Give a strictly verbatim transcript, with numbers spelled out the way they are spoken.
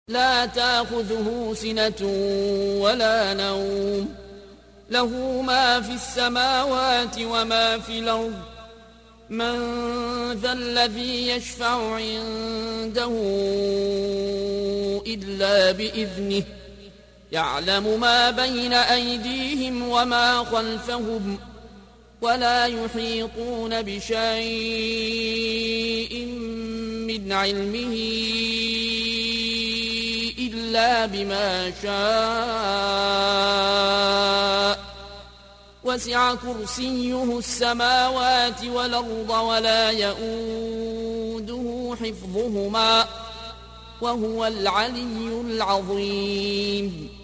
لا تأخذه سنة ولا نوم له ما في السماوات وما في الأرض من ذا الذي يشفع عنده إلا بإذنه يعلم ما بين أيديهم وما خلفهم ولا يحيطون بشيء من علمه إلا بما شاء وسع كرسيه السماوات والأرض ولا يؤوده حفظهما وهو العلي العظيم.